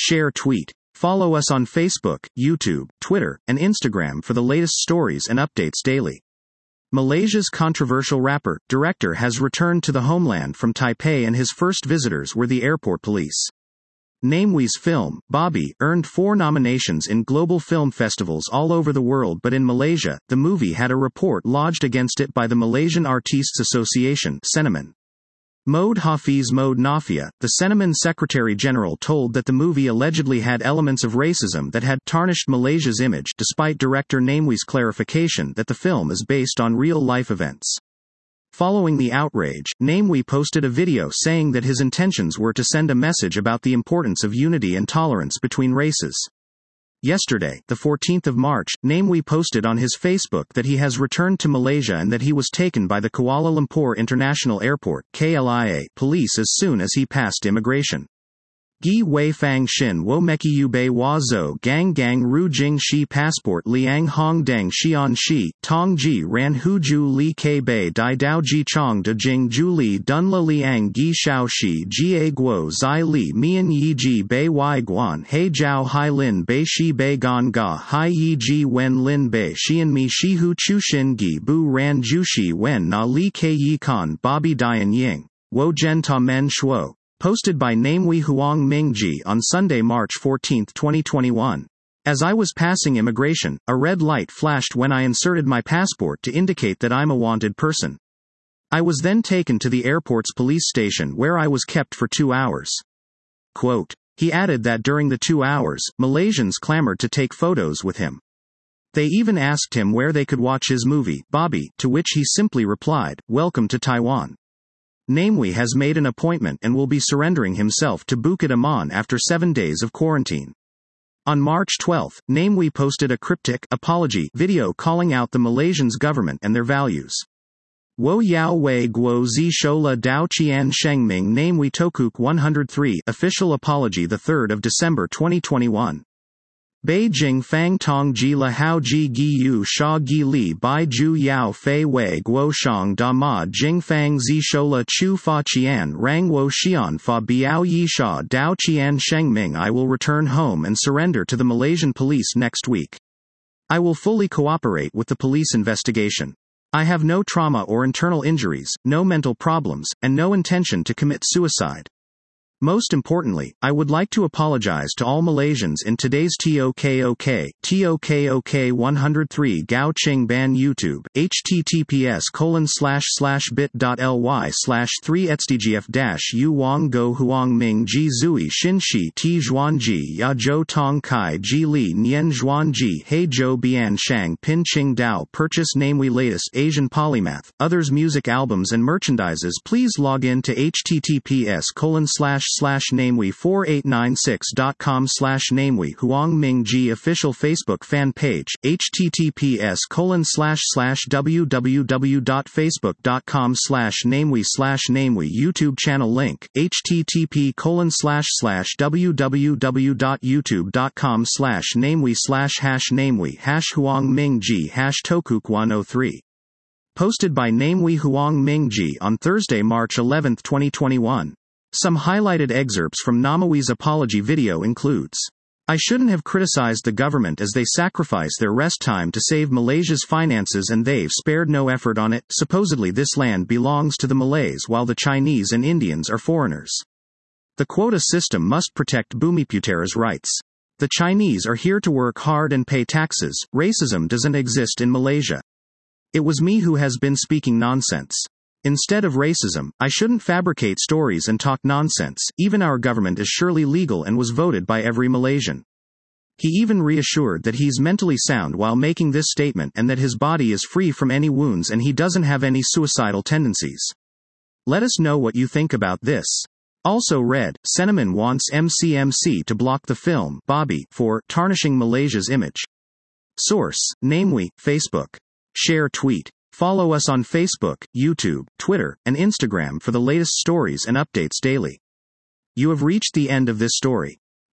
Share tweet. Follow us on Facebook, YouTube, Twitter, and Instagram for the latest stories and updates daily. Malaysia's controversial rapper, director has returned to the homeland from Taipei, and his first visitors were the airport police. Namewee film, Bobby, earned 4 nominations in global film festivals all over the world, but in Malaysia, the movie had a report lodged against it by the Malaysian Artists Association, Seniman. Mohd Hafiz Mohd Nafia, the Seniman Secretary-General, told that the movie allegedly had elements of racism that had tarnished Malaysia's image, despite director Namewee's clarification that the film is based on real-life events. Following the outrage, Namewee posted a video saying that his intentions were to send a message about the importance of unity and tolerance between races. Yesterday, the 14th of March, Namewee posted on his Facebook that he has returned to Malaysia and that he was taken by the Kuala Lumpur International Airport (KLIA) police as soon as he passed immigration. Gi Wei Fang Shin Wo Meki Yu Bei Wa Zhou Gang Gang Ru Jing Shi Passport Liang Hong Dang Xian Shi Tong Ji Ran Hu Ju Li K Bei Dai Dao Ji Chong De Jing Ju Li Dun La Liang Gi Shao Shi Jie Guo Zai Li Mian Yi Ji Bei Wai Guan He Jiao Hai Lin Bei Shi Bei Gon Ga Hai Yi Ji Wen Lin Bei Xian Mi Shi Hu Chu Shin Gi Bu Ran Ju Shi Wen Na Li Ke Yi Kan Bobby Dian Ying Wo Zhen Ta Men Shuo. Posted by Namewee Huang Mingji on Sunday, March 14, 2021. As I was passing immigration, a red light flashed when I inserted my passport to indicate that I'm a wanted person. I was then taken to the airport's police station where I was kept for 2 hours. Quote. He added that during the 2 hours, Malaysians clamored to take photos with him. They even asked him where they could watch his movie, Bobby, to which he simply replied, "Welcome to Taiwan." Namewee has made an appointment and will be surrendering himself to Bukit Aman after 7 days of quarantine. On March 12, Namewee posted a cryptic apology video calling out the Malaysians government and their values. Wo Yao Wei Guo Zi Shola Dao Qian Shengming Namewee Tokuk 103 Official Apology 3 December 2021. Beijing Fang Tong Ji La Hao Ji Gi Yu Sha Gi Li Bai Ju Yao Fei Wei Guo Shang Da Ma Jing Fang Zi Shola Chu Fa Qian Rang Wo Xian Fa Biao Yi Sha Dao Qian Sheng Ming. I will return home and surrender to the Malaysian police next week. I will fully cooperate with the police investigation. I have no trauma or internal injuries, no mental problems, and no intention to commit suicide. Most importantly, I would like to apologize to all Malaysians in today's TOKOK 103 Gao Ching Ban YouTube, https://bit.ly/3xdgf-u Wang Go Huang Ming Ji Zui Xin Shi Ti Zhuan Ji Ya Zhou Tong Kai Ji Li Nian Zhuan Ji He Zhou Bian Shang Pin Ching Dao. Purchase Namewee latest Asian Polymath, others music albums and merchandises. Please log in to https://namewee4896.com/namewee Huang Mingji official Facebook fan page, https://www.facebook.com/namewee/namewee YouTube channel link, http://www.youtube.com/namewee/namewee #Huang Mingji #Tokuk103. Posted by Namewee Huang Mingji on Thursday, March 11, 2021. Some highlighted excerpts from Namewee's apology video includes: I shouldn't have criticized the government as they sacrifice their rest time to save Malaysia's finances and they've spared no effort on it. Supposedly this land belongs to the Malays while the Chinese and Indians are foreigners. The quota system must protect Bumiputera's rights. The Chinese are here to work hard and pay taxes. Racism doesn't exist in Malaysia. It was me who has been speaking nonsense. Instead of racism, I shouldn't fabricate stories and talk nonsense. Even our government is surely legal and was voted by every Malaysian. He even reassured that he's mentally sound while making this statement and that his body is free from any wounds and he doesn't have any suicidal tendencies. Let us know what you think about this. Also read, Seniman wants MCMC to block the film, Bobby, for tarnishing Malaysia's image. Source, Namewee, Facebook. Share tweet. Follow us on Facebook, YouTube, Twitter, and Instagram for the latest stories and updates daily. You have reached the end of this story.